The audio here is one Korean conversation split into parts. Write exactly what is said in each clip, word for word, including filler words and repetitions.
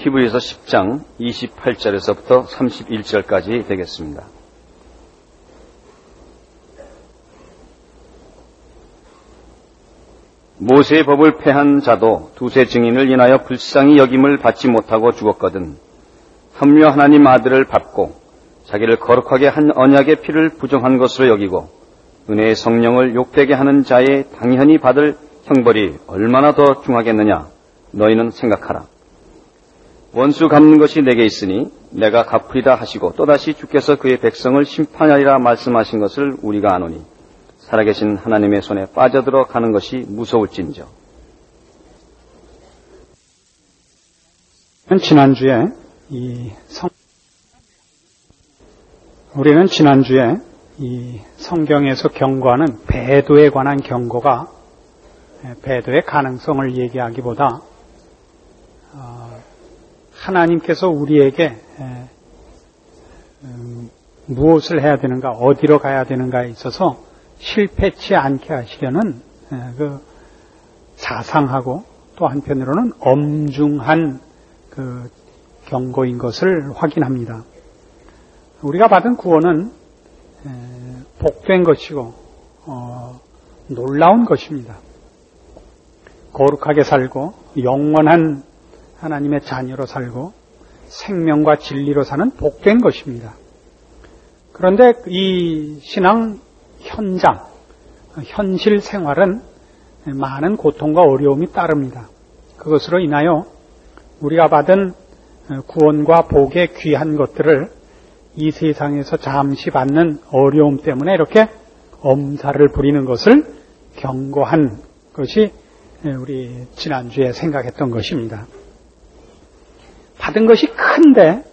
히브리서 십 장 이십팔 절에서부터 삼십일 절까지 되겠습니다. 모세의 법을 폐한 자도 두세 증인을 인하여 불쌍히 여김을 받지 못하고 죽었거든 합리화 하나님 아들을 밟고 자기를 거룩하게 한 언약의 피를 부정한 것으로 여기고 은혜의 성령을 욕되게 하는 자의 당연히 받을 형벌이 얼마나 더 중하겠느냐 너희는 생각하라. 원수 갚는 것이 내게 있으니 내가 갚으리다 하시고 또다시 주께서 그의 백성을 심판하리라 말씀하신 것을 우리가 아노니 살아계신 하나님의 손에 빠져들어 가는 것이 무서울진저. 지난주에 이 성, 우리는 지난주에 이 성경에서 경고하는 배도에 관한 경고가 배도의 가능성을 얘기하기보다 어, 하나님께서 우리에게 음, 무엇을 해야 되는가, 어디로 가야 되는가에 있어서 실패치 않게 하시려는 그 자상하고 또 한편으로는 엄중한 그 경고인 것을 확인합니다. 우리가 받은 구원은 복된 것이고 어, 놀라운 것입니다. 거룩하게 살고 영원한 하나님의 자녀로 살고 생명과 진리로 사는 복된 것입니다. 그런데 이 신앙 현장, 현실 생활은 많은 고통과 어려움이 따릅니다. 그것으로 인하여 우리가 받은 구원과 복의 귀한 것들을 이 세상에서 잠시 받는 어려움 때문에 이렇게 엄살을 부리는 것을 경고한 것이 우리 지난주에 생각했던 것입니다. 받은 것이 큰데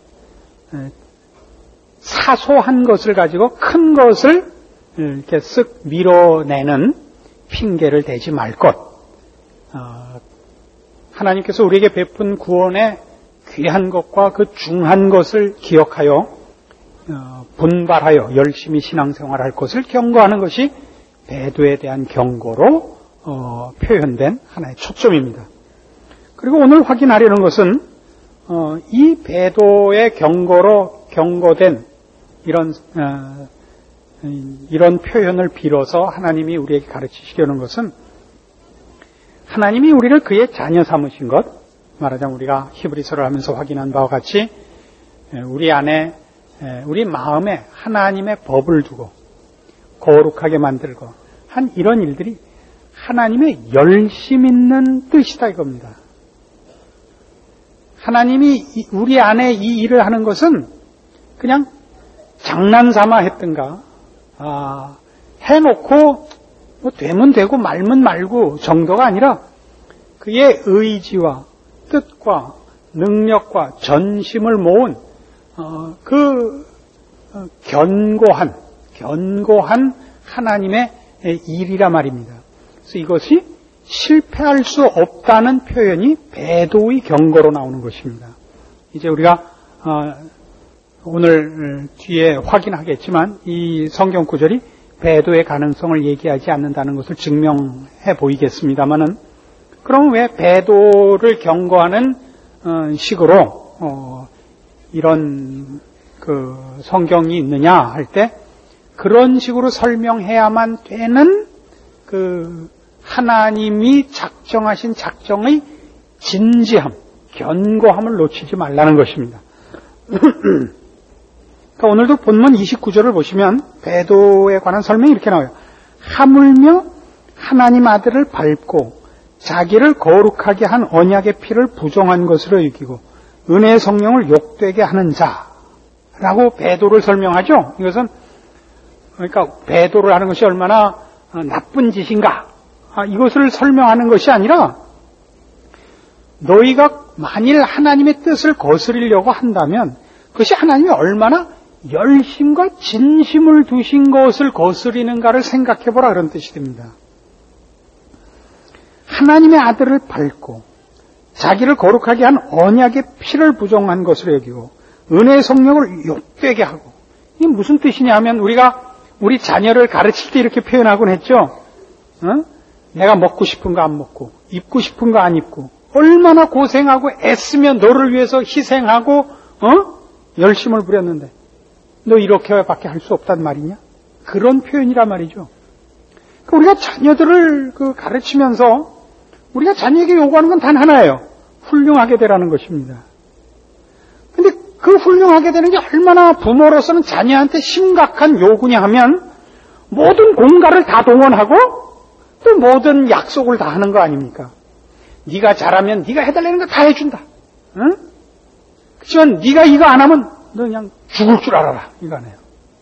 사소한 것을 가지고 큰 것을 이렇게 쓱 밀어내는 핑계를 대지 말 것. 어, 하나님께서 우리에게 베푼 구원의 귀한 것과 그 중한 것을 기억하여 어, 분발하여 열심히 신앙생활할 것을 경고하는 것이 배도에 대한 경고로 어, 표현된 하나의 초점입니다. 그리고 오늘 확인하려는 것은 어, 이 배도의 경고로 경고된 이런 어, 이런 표현을 빌어서 하나님이 우리에게 가르치시려는 것은 하나님이 우리를 그의 자녀 삼으신 것, 말하자면 우리가 히브리서를 하면서 확인한 바와 같이 우리 안에 우리 마음에 하나님의 법을 두고 거룩하게 만들고 한 이런 일들이 하나님의 열심 있는 뜻이다 이겁니다. 하나님이 우리 안에 이 일을 하는 것은 그냥 장난삼아 했던가 아, 해놓고 뭐 되면 되고 말면 말고 정도가 아니라 그의 의지와 뜻과 능력과 전심을 모은 어, 그 어, 견고한 견고한 하나님의 일이라 말입니다. 그래서 이것이 실패할 수 없다는 표현이 배도의 경고로 나오는 것입니다. 이제 우리가 어, 오늘 뒤에 확인하겠지만 이 성경 구절이 배도의 가능성을 얘기하지 않는다는 것을 증명해 보이겠습니다만은 그럼 왜 배도를 경고하는 식으로 어 이런 그 성경이 있느냐 할 때 그런 식으로 설명해야만 되는 그 하나님이 작정하신 작정의 진지함, 견고함을 놓치지 말라는 것입니다. 그러니까 오늘도 본문 이십구 절을 보시면 배도에 관한 설명이 이렇게 나와요. 하물며 하나님 아들을 밟고 자기를 거룩하게 한 언약의 피를 부정한 것으로 여기고 은혜의 성령을 욕되게 하는 자라고 배도를 설명하죠. 이것은 그러니까 배도를 하는 것이 얼마나 나쁜 짓인가 이것을 설명하는 것이 아니라 너희가 만일 하나님의 뜻을 거스리려고 한다면 그것이 하나님이 얼마나 열심과 진심을 두신 것을 거스리는가를 생각해보라 그런 뜻이 됩니다. 하나님의 아들을 밟고 자기를 거룩하게 한 언약의 피를 부정한 것으로 여기고 은혜의 성령을 욕되게 하고 이게 무슨 뜻이냐 하면 우리가 우리 자녀를 가르칠 때 이렇게 표현하곤 했죠. 어? 내가 먹고 싶은 거 안 먹고 입고 싶은 거 안 입고 얼마나 고생하고 애쓰며 너를 위해서 희생하고 어? 열심을 부렸는데 너 이렇게밖에 할 수 없단 말이냐? 그런 표현이란 말이죠. 우리가 자녀들을 그 가르치면서 우리가 자녀에게 요구하는 건 단 하나예요. 훌륭하게 되라는 것입니다. 근데 그 훌륭하게 되는 게 얼마나 부모로서는 자녀한테 심각한 요구냐 하면 모든 공갈을 다 동원하고 또 모든 약속을 다 하는 거 아닙니까? 네가 잘하면 네가 해달라는 거 다 해준다. 응? 그렇지만 네가 이거 안 하면 너 그냥 죽을 줄 알아라. 이거네요.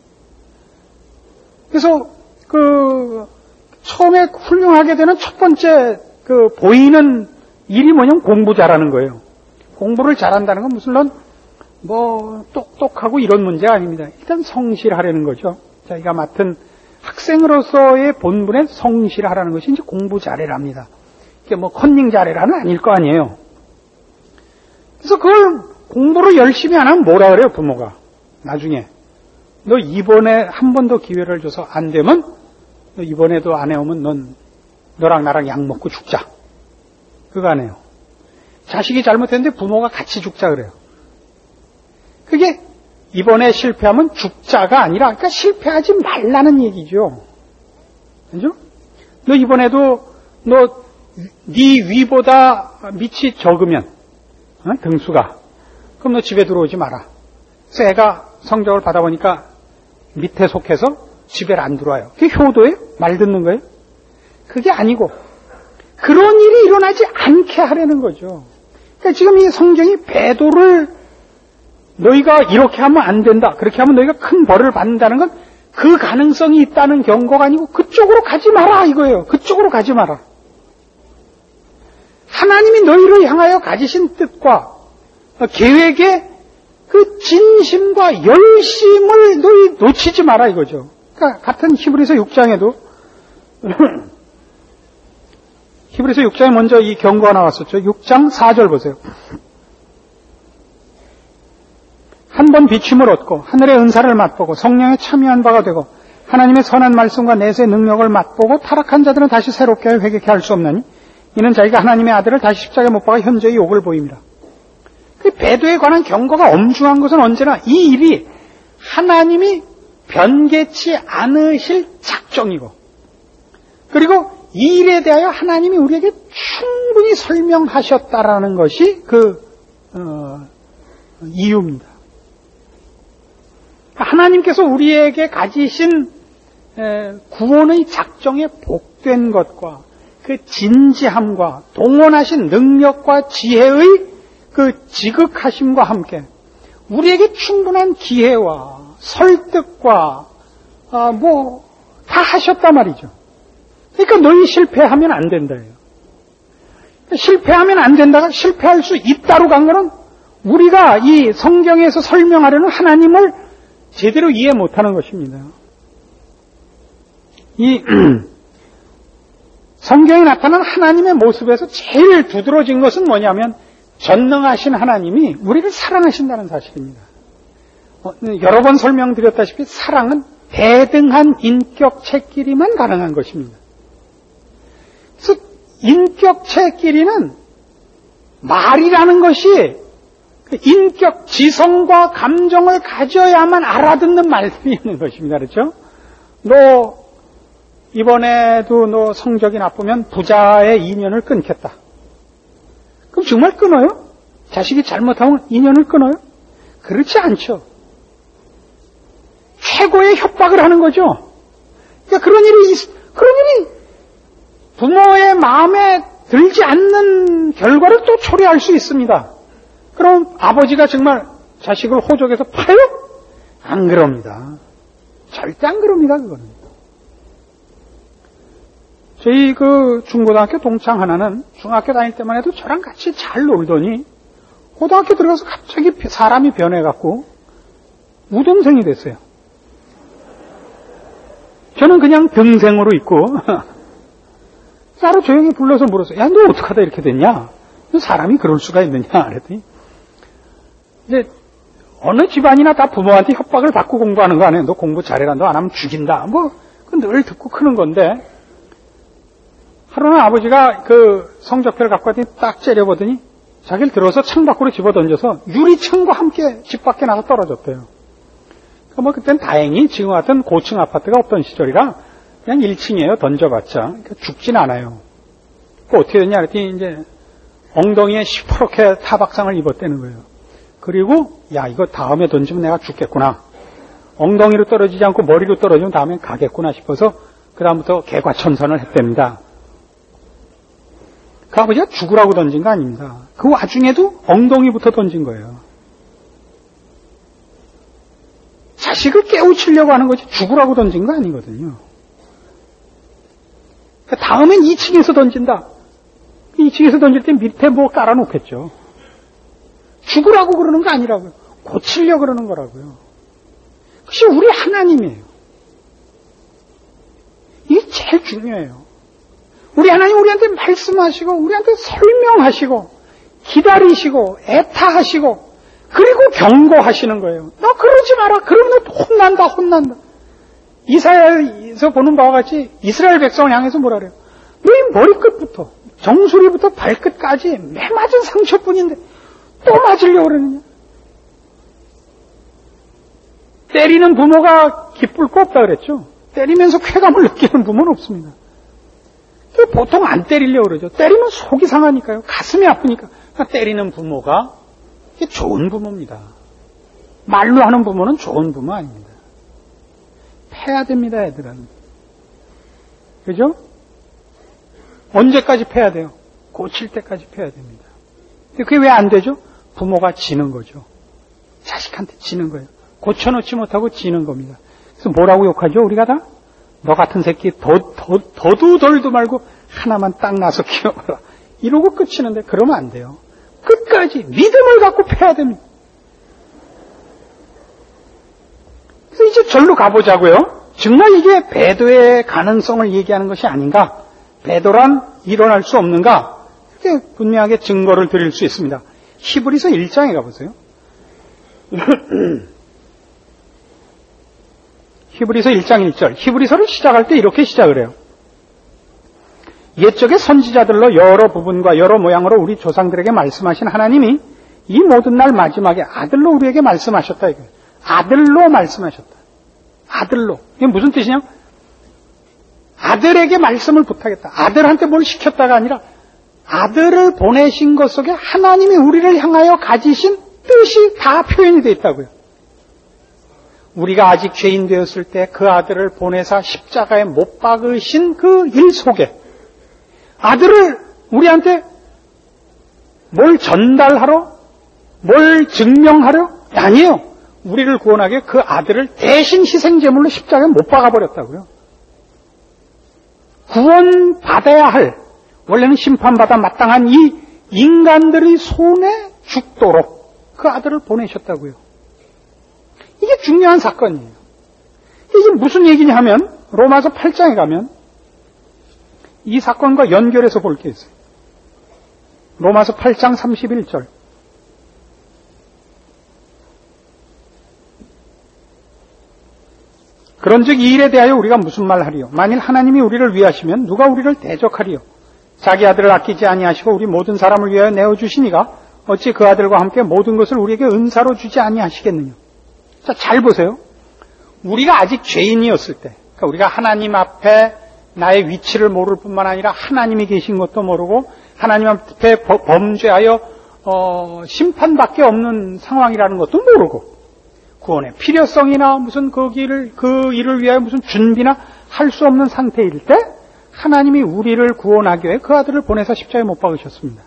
그래서 그 처음에 훌륭하게 되는 첫 번째 그 보이는 일이 뭐냐면 공부 잘하는 거예요. 공부를 잘한다는 건 무슨 뭐 똑똑하고 이런 문제가 아닙니다. 일단 성실하려는 거죠. 자기가 맡은 학생으로서의 본분에 성실하라는 것이 이제 공부 잘해랍니다. 이게 뭐 컨닝 잘해라는 아닐 거 아니에요. 그래서 그걸 공부를 열심히 안 하면 뭐라 그래요, 부모가. 나중에. 너 이번에 한 번 더 기회를 줘서 안 되면 너 이번에도 안 해오면 넌 너랑 나랑 약 먹고 죽자. 그거 안 해요. 자식이 잘못했는데 부모가 같이 죽자 그래요. 그게 이번에 실패하면 죽자가 아니라 그러니까 실패하지 말라는 얘기죠. 그죠? 너 이번에도 너 네 위보다 밑이 적으면 어? 등수가 그럼 너 집에 들어오지 마라. 그래서 애가 성적을 받아보니까 밑에 속해서 집에 안 들어와요. 그게 효도예요? 말 듣는 거예요? 그게 아니고 그런 일이 일어나지 않게 하려는 거죠. 그러니까 지금 이 성경이 배도를 너희가 이렇게 하면 안 된다. 그렇게 하면 너희가 큰 벌을 받는다는 건 그 가능성이 있다는 경고가 아니고 그쪽으로 가지 마라 이거예요. 그쪽으로 가지 마라. 하나님이 너희를 향하여 가지신 뜻과 계획에 그 진심과 열심을 너희 놓치지 마라 이거죠. 그러니까 같은 히브리서 육 장에도 히브리서 육 장에 먼저 이 경고가 나왔었죠. 육 장 사 절 보세요. 한 번 비춤을 얻고 하늘의 은사를 맛보고 성령에 참여한 바가 되고 하나님의 선한 말씀과 내세 능력을 맛보고 타락한 자들은 다시 새롭게 하여 회개케 할 수 없나니 이는 자기가 하나님의 아들을 다시 십자가에 못 박아 현저히 욕을 보입니다. 그 배도에 관한 경고가 엄중한 것은 언제나 이 일이 하나님이 변개치 않으실 작정이고 그리고 이 일에 대하여 하나님이 우리에게 충분히 설명하셨다라는 것이 그 어, 이유입니다. 하나님께서 우리에게 가지신 구원의 작정에 복된 것과 그 진지함과 동원하신 능력과 지혜의 그 지극하심과 함께 우리에게 충분한 기회와 설득과 아, 뭐 다 하셨단 말이죠. 그러니까 너희 실패하면 안 된다예요. 실패하면 안 된다가 실패할 수 있다로 간 거는 우리가 이 성경에서 설명하려는 하나님을 제대로 이해 못하는 것입니다. 이 성경에 나타난 하나님의 모습에서 제일 두드러진 것은 뭐냐면 전능하신 하나님이 우리를 사랑하신다는 사실입니다. 어, 여러 번 설명드렸다시피 사랑은 대등한 인격체끼리만 가능한 것입니다. 그래서 인격체끼리는 말이라는 것이 인격, 지성과 감정을 가져야만 알아듣는 말씀이 있는 것입니다. 그렇죠? 너 이번에도 너 성적이 나쁘면 부자의 인연을 끊겠다. 그럼 정말 끊어요? 자식이 잘못하면 인연을 끊어요? 그렇지 않죠. 최고의 협박을 하는 거죠. 그러니까 그런 일이, 그런 일이 부모의 마음에 들지 않는 결과를 또 초래할 수 있습니다. 그럼 아버지가 정말 자식을 호적에서 파요? 안 그럽니다. 절대 안 그럽니다, 그거는. 저희 그 중고등학교 동창 하나는 중학교 다닐 때만 해도 저랑 같이 잘 놀더니 고등학교 들어가서 갑자기 사람이 변해갖고 우동생이 됐어요. 저는 그냥 등생으로 있고 따로 조용히 불러서 물었어요. 야, 너 어떡하다 이렇게 됐냐? 사람이 그럴 수가 있느냐? 그랬더니 이제 어느 집안이나 다 부모한테 협박을 받고 공부하는 거 아니에요. 너 공부 잘해라. 너 안 하면 죽인다. 뭐 늘 듣고 크는 건데 하루는 아버지가 그 성적표를 갖고 왔더니 딱 째려보더니 자기를 들어서 창 밖으로 집어던져서 유리창과 함께 집 밖에 나가 떨어졌대요. 그러니까 뭐 그땐 다행히 지금 같은 고층 아파트가 없던 시절이라 그냥 일 층이에요. 던져봤자. 그러니까 죽진 않아요. 그 어떻게 됐냐 그랬더니 이제 엉덩이에 시퍼렇게 타박상을 입었다는 거예요. 그리고 야 이거 다음에 던지면 내가 죽겠구나. 엉덩이로 떨어지지 않고 머리로 떨어지면 다음엔 가겠구나 싶어서 그 다음부터 개과천선을 했답니다. 그 아버지가 죽으라고 던진 거 아닙니다. 그 와중에도 엉덩이부터 던진 거예요. 자식을 깨우치려고 하는 거지 죽으라고 던진 거 아니거든요. 다음엔 이 층에서 던진다. 이 층에서 던질 때 밑에 뭐 깔아놓겠죠. 죽으라고 그러는 거 아니라고요. 고치려고 그러는 거라고요. 그것이 우리 하나님이에요. 이게 제일 중요해요. 우리 하나님 우리한테 말씀하시고 우리한테 설명하시고 기다리시고 애타하시고 그리고 경고하시는 거예요. 너 그러지 마라. 그러면 너 혼난다 혼난다. 이사야에서 보는 바와 같이 이스라엘 백성을 향해서 뭐라 그래요. 너희 머리끝부터 정수리부터 발끝까지 매맞은 상처뿐인데 또 맞으려고 그러느냐. 때리는 부모가 기쁠 거 없다 그랬죠. 때리면서 쾌감을 느끼는 부모는 없습니다. 보통 안 때리려고 그러죠. 때리면 속이 상하니까요. 가슴이 아프니까. 그러니까 때리는 부모가 이게 좋은 부모입니다. 말로 하는 부모는 좋은 부모 아닙니다. 패야 됩니다, 애들은. 그죠? 언제까지 패야 돼요? 고칠 때까지 패야 됩니다. 근데 그게 왜 안 되죠? 부모가 지는 거죠. 자식한테 지는 거예요. 고쳐놓지 못하고 지는 겁니다. 그래서 뭐라고 욕하죠, 우리가 다? 너 같은 새끼 더, 더, 더도 덜도 말고 하나만 딱 나서 키워라. 이러고 끝이는데 그러면 안 돼요. 끝까지 믿음을 갖고 패야 됩니다. 그래서 이제 절로 가보자고요. 정말 이게 배도의 가능성을 얘기하는 것이 아닌가? 배도란 일어날 수 없는가? 이렇게 분명하게 증거를 드릴 수 있습니다. 히브리서 일 장에 가보세요. 히브리서 일 장 일 절. 히브리서를 시작할 때 이렇게 시작을 해요. 옛적의 선지자들로 여러 부분과 여러 모양으로 우리 조상들에게 말씀하신 하나님이 이 모든 날 마지막에 아들로 우리에게 말씀하셨다. 이거예요. 아들로 말씀하셨다. 아들로. 이게 무슨 뜻이냐? 아들에게 말씀을 부탁했다. 아들한테 뭘 시켰다가 아니라 아들을 보내신 것 속에 하나님이 우리를 향하여 가지신 뜻이 다 표현이 되어 있다고요. 우리가 아직 죄인 되었을 때 그 아들을 보내사 십자가에 못 박으신 그 일 속에 아들을 우리한테 뭘 전달하러? 뭘 증명하려? 아니에요. 우리를 구원하게 그 아들을 대신 희생제물로 십자가에 못 박아버렸다고요. 구원받아야 할, 원래는 심판받아 마땅한 이 인간들의 손에 죽도록 그 아들을 보내셨다고요. 이게 중요한 사건이에요. 이게 무슨 얘기냐 하면 로마서 팔 장에 가면 이 사건과 연결해서 볼 게 있어요. 로마서 팔 장 삼십일 절. 그런즉 이 일에 대하여 우리가 무슨 말 하리요? 만일 하나님이 우리를 위하시면 누가 우리를 대적하리요? 자기 아들을 아끼지 아니하시고 우리 모든 사람을 위하여 내어주시니가 어찌 그 아들과 함께 모든 것을 우리에게 은사로 주지 아니하시겠느냐? 자, 잘 보세요. 우리가 아직 죄인이었을 때, 그러니까 우리가 하나님 앞에 나의 위치를 모를 뿐만 아니라 하나님이 계신 것도 모르고 하나님 앞에 범죄하여 어, 심판밖에 없는 상황이라는 것도 모르고 구원의 필요성이나 무슨 거기를 그 일을 위하여 무슨 준비나 할 수 없는 상태일 때 하나님이 우리를 구원하기 위해 그 아들을 보내서 십자가에 못 박으셨습니다.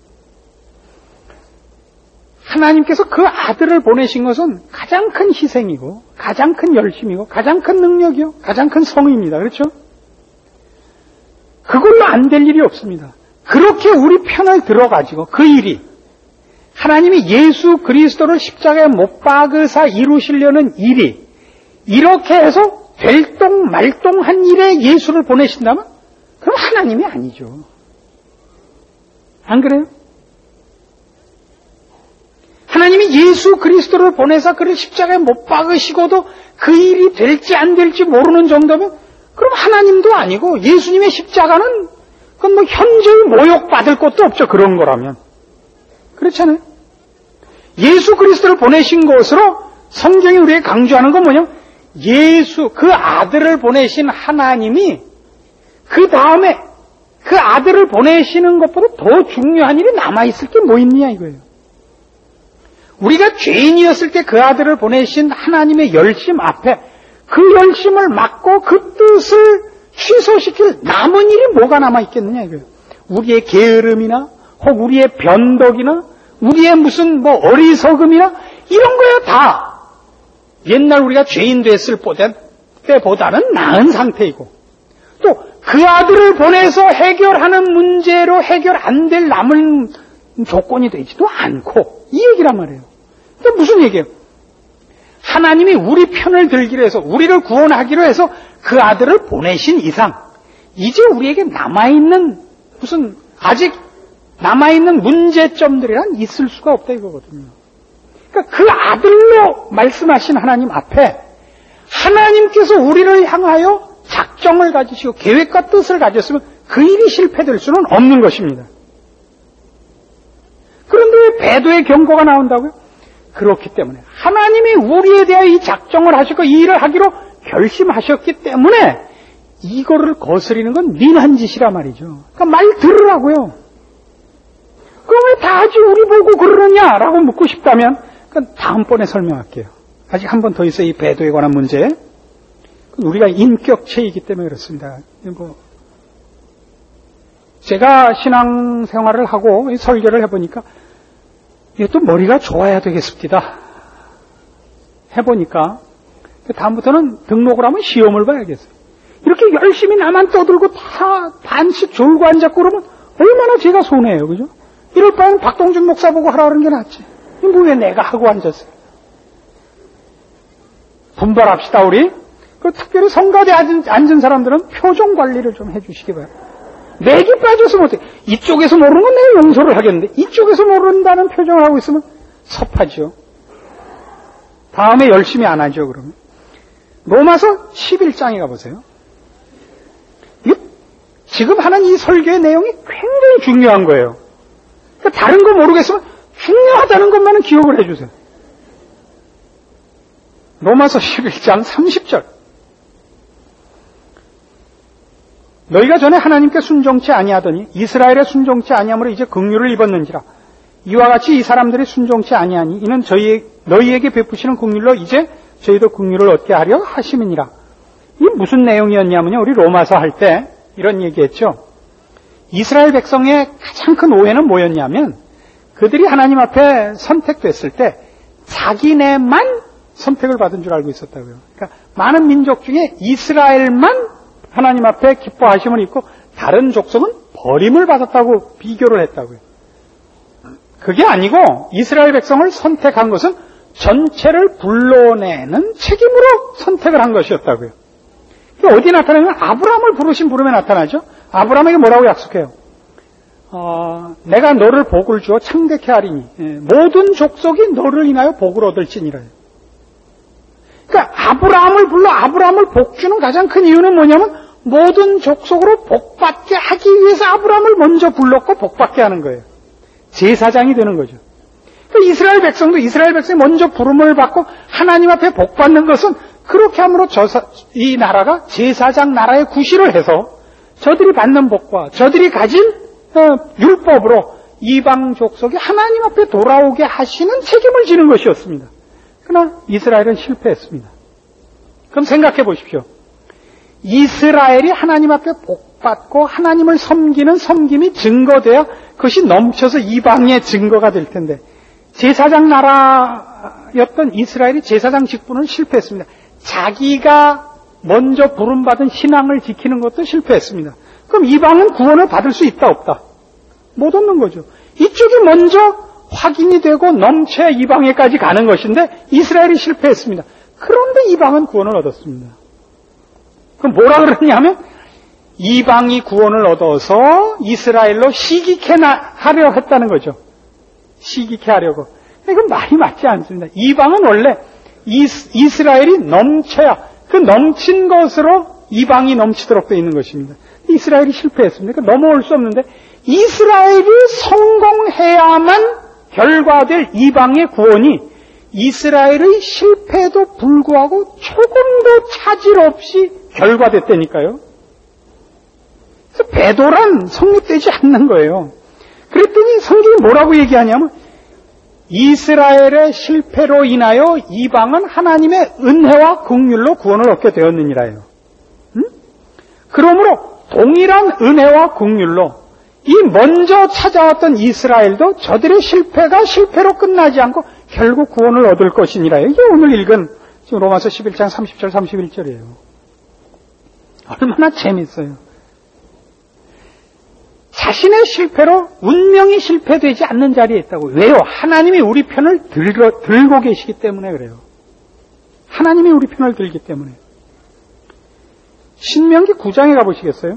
하나님께서 그 아들을 보내신 것은 가장 큰 희생이고 가장 큰 열심이고 가장 큰 능력이요 가장 큰 성의입니다. 그렇죠? 그걸로 안 될 일이 없습니다. 그렇게 우리 편을 들어가지고 그 일이 하나님이 예수 그리스도를 십자가에 못 박으사 이루시려는 일이 이렇게 해서 될똥말똥한 일에 예수를 보내신다면 그럼 하나님이 아니죠. 안 그래요? 하나님이 예수 그리스도를 보내서 그를 십자가에 못 박으시고도 그 일이 될지 안 될지 모르는 정도면 그럼 하나님도 아니고 예수님의 십자가는 그건 뭐 현저히 모욕받을 것도 없죠. 그런 거라면. 그렇잖아요. 예수 그리스도를 보내신 것으로 성경이 우리에게 강조하는 건 뭐냐면 예수, 그 아들을 보내신 하나님이 그 다음에 그 아들을 보내시는 것보다 더 중요한 일이 남아있을 게 뭐 있느냐 이거예요. 우리가 죄인이었을 때 그 아들을 보내신 하나님의 열심 앞에 그 열심을 막고 그 뜻을 취소시킬 남은 일이 뭐가 남아있겠느냐 이거예요. 우리의 게으름이나 혹 우리의 변덕이나 우리의 무슨 뭐 어리석음이나 이런 거야 다 옛날 우리가 죄인 됐을 때보다는 나은 상태이고 또 그 아들을 보내서 해결하는 문제로 해결 안 될 남은 조건이 되지도 않고 이 얘기란 말이에요. 또 무슨 얘기예요? 하나님이 우리 편을 들기로 해서 우리를 구원하기로 해서 그 아들을 보내신 이상 이제 우리에게 남아있는 무슨 아직 남아있는 문제점들이란 있을 수가 없다 이거거든요. 그러니까 그 아들로 말씀하신 하나님 앞에 하나님께서 우리를 향하여 작정을 가지시고 계획과 뜻을 가졌으면 그 일이 실패될 수는 없는 것입니다. 그런데 왜 배도의 경고가 나온다고요? 그렇기 때문에 하나님이 우리에 대하여 이 작정을 하시고 이 일을 하기로 결심하셨기 때문에 이거를 거스리는 건 미난 짓이라 말이죠. 그러니까 말 들으라고요. 그럼 왜 다 하지 우리 보고 그러느냐라고 묻고 싶다면 그건 다음번에 설명할게요. 아직 한 번 더 있어요. 이 배도에 관한 문제. 우리가 인격체이기 때문에 그렇습니다. 뭐 제가 신앙생활을 하고 설교를 해보니까 이것도 머리가 좋아야 되겠습니다. 해보니까 다음부터는 등록을 하면 시험을 봐야겠어요. 이렇게 열심히 나만 떠들고 다 반씩 졸고 앉았고 그러면 얼마나 제가 손해예요. 그죠? 이럴 바엔 박동준 목사 보고 하라 그러는 게 낫지. 뭐 왜 내가 하고 앉았어요? 분발합시다 우리. 그 특별히 성가대에 앉은, 앉은 사람들은 표정 관리를 좀 해주시기 바랍니다. 맥이 빠져서 못해. 이쪽에서 모르는 건 내가 용서를 하겠는데 이쪽에서 모른다는 표정을 하고 있으면 섭하죠. 다음에 열심히 안 하죠. 그러면 로마서 십일 장에 가보세요. 지금 하는 이 설교의 내용이 굉장히 중요한 거예요. 그러니까 다른 거 모르겠으면 중요하다는 것만은 기억을 해주세요. 로마서 십일 장 삼십 절. 너희가 전에 하나님께 순종치 아니하더니 이스라엘에 순종치 아니함으로 이제 긍휼을 입었는지라. 이와 같이 이 사람들이 순종치 아니하니 이는 저희 너희에게 베푸시는 긍휼로 이제 저희도 긍휼을 얻게 하려 하심이니라. 이게 무슨 내용이었냐면요. 우리 로마서 할 때 이런 얘기했죠. 이스라엘 백성의 가장 큰 오해는 뭐였냐면 그들이 하나님 앞에 선택됐을 때 자기네만 선택을 받은 줄 알고 있었다고요. 그러니까 많은 민족 중에 이스라엘만 하나님 앞에 기뻐하심을 입고 다른 족속은 버림을 받았다고 비교를 했다고요. 그게 아니고 이스라엘 백성을 선택한 것은 전체를 불러내는 책임으로 선택을 한 것이었다고요. 어디 나타나면 아브라함을 부르신 부름에 나타나죠. 아브라함에게 뭐라고 약속해요? 어, 내가 너를 복을 주어 창대케 하리니 예, 모든 족속이 너를 인하여 복을 얻을지니라. 그러니까 아브라함을 불러 아브라함을 복주는 가장 큰 이유는 뭐냐면 모든 족속으로 복받게 하기 위해서 아브라함을 먼저 불렀고 복받게 하는 거예요. 제사장이 되는 거죠. 그러니까 이스라엘 백성도 이스라엘 백성이 먼저 부름을 받고 하나님 앞에 복받는 것은 그렇게 함으로 저사, 이 나라가 제사장 나라의 구실을 해서 저들이 받는 복과 저들이 가진 어, 율법으로 이방 족속이 하나님 앞에 돌아오게 하시는 책임을 지는 것이었습니다. 그러나 이스라엘은 실패했습니다. 그럼 생각해 보십시오. 이스라엘이 하나님 앞에 복받고 하나님을 섬기는 섬김이 증거돼야 그것이 넘쳐서 이방의 증거가 될 텐데 제사장 나라였던 이스라엘이 제사장 직분을 실패했습니다. 자기가 먼저 부름받은 신앙을 지키는 것도 실패했습니다. 그럼 이방은 구원을 받을 수 있다 없다? 못 얻는 거죠. 이쪽이 먼저 확인이 되고 넘쳐야 이방에까지 가는 것인데 이스라엘이 실패했습니다. 그런데 이방은 구원을 얻었습니다. 그럼 뭐라 그러냐면 이방이 구원을 얻어서 이스라엘로 시기케 하려 했다는 거죠. 시기케 하려고. 이건 말이 맞지 않습니다. 이방은 원래 이스, 이스라엘이 넘쳐야 그 넘친 것으로 이방이 넘치도록 되어 있는 것입니다. 이스라엘이 실패했습니까? 넘어올 수 없는데 이스라엘이 성공해야만 결과될 이방의 구원이 이스라엘의 실패에도 불구하고 조금도 차질 없이 결과됐다니까요. 그래서 배도란 성립되지 않는 거예요. 그랬더니 성경이 뭐라고 얘기하냐면 이스라엘의 실패로 인하여 이방은 하나님의 은혜와 긍휼로 구원을 얻게 되었느니라요. 음? 그러므로 동일한 은혜와 긍휼로 이 먼저 찾아왔던 이스라엘도 저들의 실패가 실패로 끝나지 않고 결국 구원을 얻을 것이니라요. 이게 오늘 읽은 지금 로마서 십일 장 삼십 절 삼십일 절이에요. 얼마나 재밌어요. 자신의 실패로 운명이 실패되지 않는 자리에 있다고. 왜요? 하나님이 우리 편을 들고, 들고 계시기 때문에 그래요. 하나님이 우리 편을 들기 때문에. 신명기 구 장에 가보시겠어요?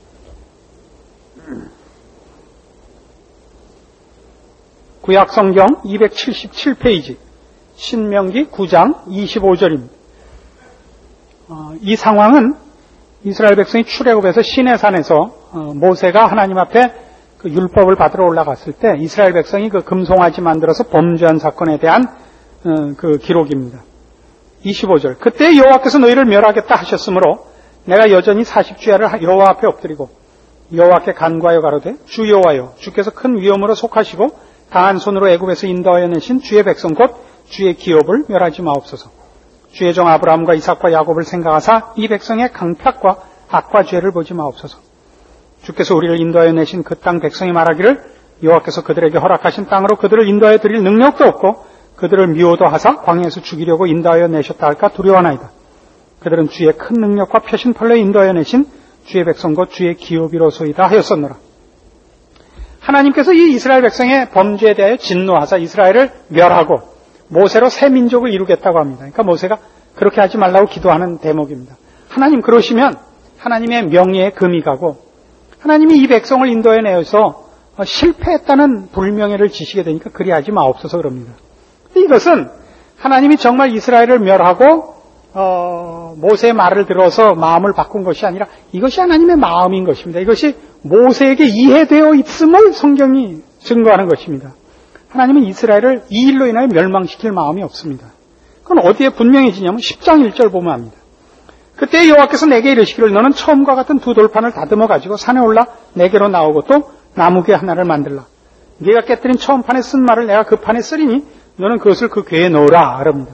구약성경 이백칠십칠 페이지 신명기 구 장 이십오 절입니다. 어, 이 상황은 이스라엘 백성이 출애굽해서 시내산에서 어, 모세가 하나님 앞에 그 율법을 받으러 올라갔을 때 이스라엘 백성이 그 금송아지 만들어서 범죄한 사건에 대한 어, 그 기록입니다. 이십오 절 그때 여호와께서 너희를 멸하겠다 하셨으므로 내가 여전히 사십 주야를 여호와 앞에 엎드리고 여호와께 간구하여 가로되 주 여호와여 주께서 큰 위엄으로 속하시고 강한 손으로 애굽에서 인도하여 내신 주의 백성 곧 주의 기업을 멸하지 마옵소서. 주의 종 아브라함과 이삭과 야곱을 생각하사 이 백성의 강팍과 악과 죄를 보지 마옵소서. 주께서 우리를 인도하여 내신 그 땅 백성이 말하기를 여호와께서 그들에게 허락하신 땅으로 그들을 인도하여 드릴 능력도 없고 그들을 미워도 하사 광야에서 죽이려고 인도하여 내셨다 할까 두려워하나이다. 그들은 주의 큰 능력과 표신팔로 인도하여 내신 주의 백성 곧 주의 기업이로소이다 하였었노라. 하나님께서 이 이스라엘 백성의 범죄에 대하여 진노하사 이스라엘을 멸하고 모세로 새 민족을 이루겠다고 합니다. 그러니까 모세가 그렇게 하지 말라고 기도하는 대목입니다. 하나님 그러시면 하나님의 명예에 금이 가고 하나님이 이 백성을 인도해 내어서 실패했다는 불명예를 지시게 되니까 그리하지 마옵소서 그럽니다. 이것은 하나님이 정말 이스라엘을 멸하고 어, 모세의 말을 들어서 마음을 바꾼 것이 아니라 이것이 하나님의 마음인 것입니다. 이것이 모세에게 이해되어 있음을 성경이 증거하는 것입니다. 하나님은 이스라엘을 이 일로 인하여 멸망시킬 마음이 없습니다. 그건 어디에 분명해지냐면 십 장 일 절 보면 합니다. 그때 여호와께서 내게 이르시기를 너는 처음과 같은 두 돌판을 다듬어 가지고 산에 올라 내게로 나오고 또 나무괴 하나를 만들라. 네가 깨뜨린 처음 판에 쓴 말을 내가 그 판에 쓰리니 너는 그것을 그 궤에 넣으라 하랍니다.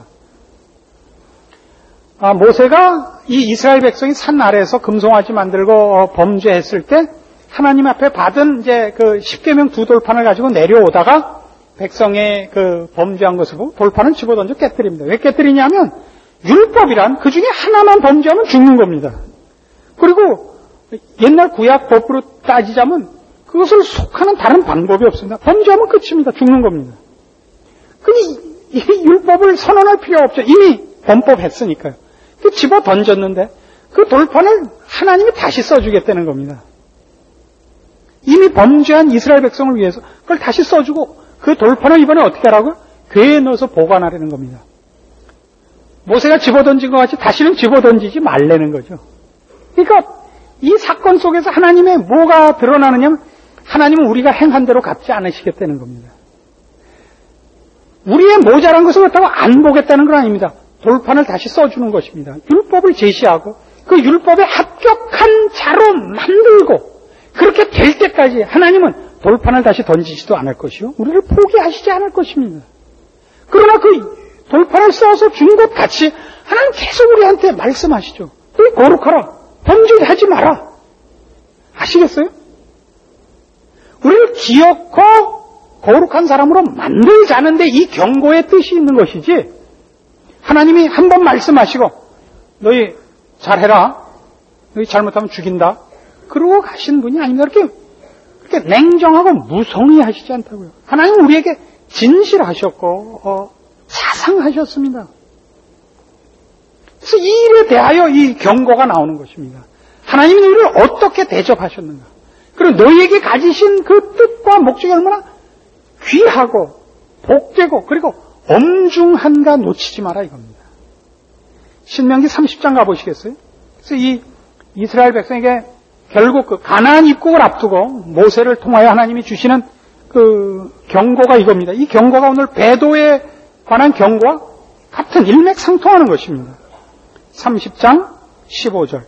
아, 모세가 이 이스라엘 백성이 산 아래에서 금송아지 만들고 어, 범죄했을 때 하나님 앞에 받은 이제 그 십계명 두 돌판을 가지고 내려오다가 백성의 그 범죄한 것을 보고 돌판을 집어던져 깨뜨립니다. 왜 깨뜨리냐면 율법이란 그 중에 하나만 범죄하면 죽는 겁니다. 그리고 옛날 구약 법으로 따지자면 그것을 속하는 다른 방법이 없습니다. 범죄하면 끝입니다. 죽는 겁니다. 그니 이 율법을 선언할 필요가 없죠. 이미 범법했으니까요. 그 집어 던졌는데 그 돌판을 하나님이 다시 써주겠다는 겁니다. 이미 범죄한 이스라엘 백성을 위해서 그걸 다시 써주고 그 돌판을 이번에 어떻게 하라고요? 궤에 넣어서 보관하려는 겁니다. 모세가 집어 던진 것 같이 다시는 집어 던지지 말라는 거죠. 그러니까 이 사건 속에서 하나님의 뭐가 드러나느냐면 하나님은 우리가 행한 대로 갚지 않으시겠다는 겁니다. 우리의 모자란 것을 그렇다고 안 보겠다는 건 아닙니다. 돌판을 다시 써주는 것입니다. 율법을 제시하고 그 율법에 합격한 자로 만들고 그렇게 될 때까지 하나님은 돌판을 다시 던지지도 않을 것이요 우리를 포기하시지 않을 것입니다. 그러나 그 돌판을 써서 준 것 같이 하나님 계속 우리한테 말씀하시죠. 너희 거룩하라. 범죄하지 마라. 아시겠어요? 우리를 기억고 거룩한 사람으로 만들자는데 이 경고의 뜻이 있는 것이지 하나님이 한 번 말씀하시고 너희 잘해라. 너희 잘못하면 죽인다. 그러고 가신 분이 아닙니다. 그렇게, 그렇게 냉정하고 무성의하시지 않다고요. 하나님은 우리에게 진실하셨고 어, 자상하셨습니다. 그래서 이 일에 대하여 이 경고가 나오는 것입니다. 하나님이 너희를 어떻게 대접하셨는가. 그리고 너희에게 가지신 그 뜻과 목적이 얼마나 귀하고 복되고 그리고 엄중한가 놓치지 마라 이겁니다. 신명기 삼십 장 가보시겠어요? 그래서 이 이스라엘 백성에게 결국 그 가나안 입국을 앞두고 모세를 통하여 하나님이 주시는 그 경고가 이겁니다. 이 경고가 오늘 배도에 관한 경고와 같은 일맥상통하는 것입니다. 삼십 장 십오 절.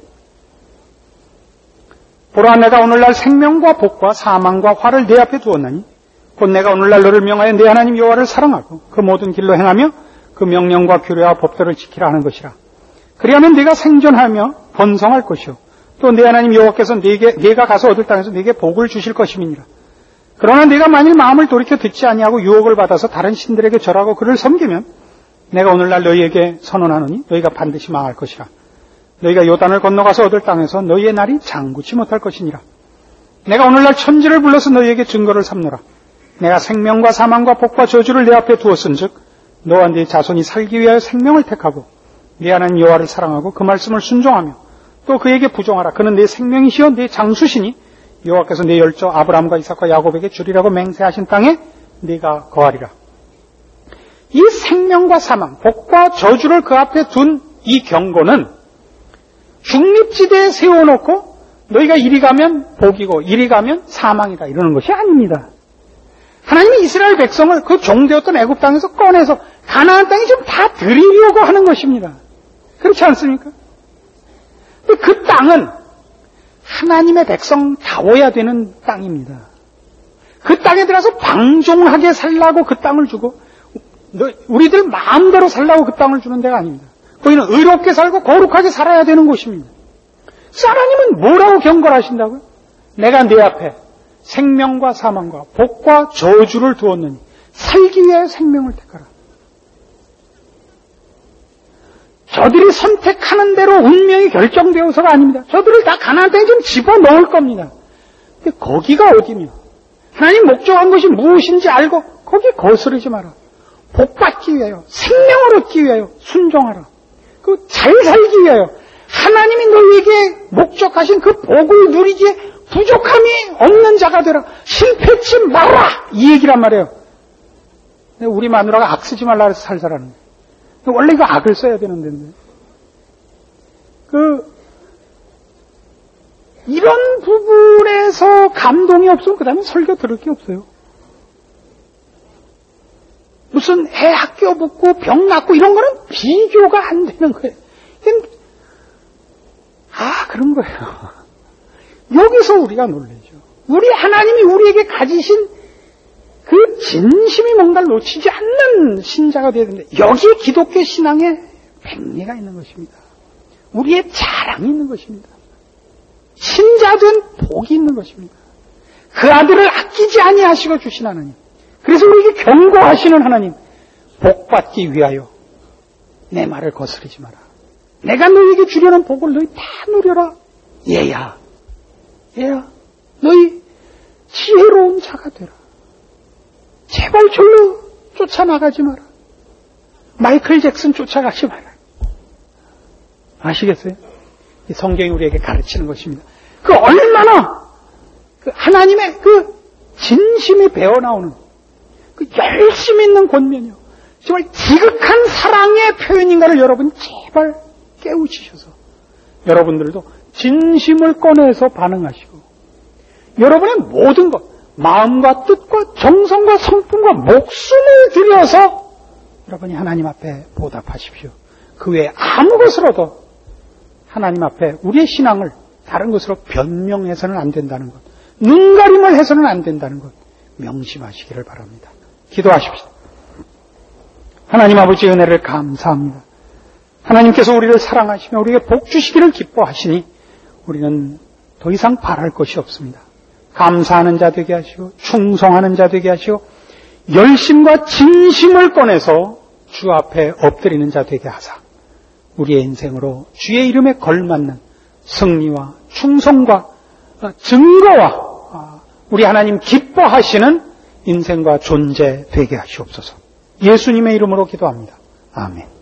보라, 내가 오늘날 생명과 복과 사망과 화를 내 앞에 두었나니 곧 내가 오늘날 너를 명하여 내 하나님 여호와를 사랑하고 그 모든 길로 행하며 그 명령과 규례와 법도를 지키라 하는 것이라. 그리하면 네가 생존하며 번성할 것이요 또 내 하나님 여호와께서 네게 네가 가서 얻을 땅에서 네게 복을 주실 것임이니라. 그러나 네가 만일 마음을 돌이켜 듣지 아니하고 유혹을 받아서 다른 신들에게 절하고 그를 섬기면 내가 오늘날 너희에게 선언하노니 너희가 반드시 망할 것이라. 너희가 요단을 건너가서 얻을 땅에서 너희의 날이 장구치 못할 것이니라. 내가 오늘날 천지를 불러서 너희에게 증거를 삼노라. 내가 생명과 사망과 복과 저주를 내 앞에 두었은즉 너와 네 자손이 살기 위하여 생명을 택하고 네 하나님 여호와를 사랑하고 그 말씀을 순종하며 또 그에게 부종하라. 그는 네 생명이시여 네 장수시니 여호와께서 네 열조 아브라함과 이삭과 야곱에게 주리라고 맹세하신 땅에 네가 거하리라. 이 생명과 사망, 복과 저주를 그 앞에 둔 이 경고는 중립지대에 세워놓고 너희가 이리 가면 복이고 이리 가면 사망이다 이러는 것이 아닙니다. 하나님이 이스라엘 백성을 그 종되었던 애굽 땅에서 꺼내서 가나안 땅에 좀 다 드리려고 하는 것입니다. 그렇지 않습니까? 근데 그 땅은 하나님의 백성다워야 되는 땅입니다. 그 땅에 들어가서 방종하게 살라고 그 땅을 주고 우리들 마음대로 살라고 그 땅을 주는 데가 아닙니다. 거기는 의롭게 살고 거룩하게 살아야 되는 곳입니다. 하나님은 뭐라고 경고를 하신다고요? 내가 네 앞에 생명과 사망과 복과 저주를 두었느니 살기 위해 생명을 택하라. 저들이 선택하는 대로 운명이 결정되어서가 아닙니다. 저들을 다 가나안 땅에 좀 집어넣을 겁니다. 근데 거기가 어디며 하나님 목적한 것이 무엇인지 알고 거기 거스르지 마라. 복 받기 위하여 생명을 얻기 위하여 순종하라. 그 잘 살기 위하여 하나님이 너희에게 목적하신 그 복을 누리기에 부족함이 없는 자가 되라. 실패치 마라. 이 얘기란 말이에요. 우리 마누라가 악 쓰지 말라 해서 살살하는 거예요. 원래 이거 악을 써야 되는 데인데. 그, 이런 부분에서 감동이 없으면 그 다음에 설교 들을 게 없어요. 무슨 애 학교 붙고 병 낫고 이런 거는 비교가 안 되는 거예요. 아, 그런 거예요. 여기서 우리가 놀라죠. 우리 하나님이 우리에게 가지신 그 진심이 뭔가를 놓치지 않는 신자가 되어야 되는데 여기에 기독교 신앙에 백리가 있는 것입니다. 우리의 자랑이 있는 것입니다. 신자된 복이 있는 것입니다. 그 아들을 아끼지 아니하시고 주신 하나님. 그래서 우리에게 경고하시는 하나님. 복 받기 위하여 내 말을 거스르지 마라. 내가 너희에게 주려는 복을 너희 다 누려라. 얘야. 얘야. 너희 지혜로운 자가 되라. 제발 절로 쫓아나가지 마라. 마이클 잭슨 쫓아가지 마라. 아시겠어요? 이 성경이 우리에게 가르치는 것입니다. 그 얼마나 그 하나님의 그 진심이 배어나오는 그 열심 있는 권면이요. 정말 지극한 사랑의 표현인가를 여러분 제발 깨우치셔서 여러분들도 진심을 꺼내서 반응하시고 여러분의 모든 것 마음과 뜻과 정성과 성품과 목숨을 들여서 여러분이 하나님 앞에 보답하십시오. 그 외에 아무 것으로도 하나님 앞에 우리의 신앙을 다른 것으로 변명해서는 안 된다는 것, 눈가림을 해서는 안 된다는 것 명심하시기를 바랍니다. 기도하십시오. 하나님 아버지 은혜를 감사합니다. 하나님께서 우리를 사랑하시며 우리에게 복 주시기를 기뻐하시니 우리는 더 이상 바랄 것이 없습니다. 감사하는 자 되게 하시고 충성하는 자 되게 하시고 열심과 진심을 꺼내서 주 앞에 엎드리는 자 되게 하사 우리의 인생으로 주의 이름에 걸맞는 승리와 충성과 증거와 우리 하나님 기뻐하시는 인생과 존재 되게 하시옵소서. 예수님의 이름으로 기도합니다. 아멘.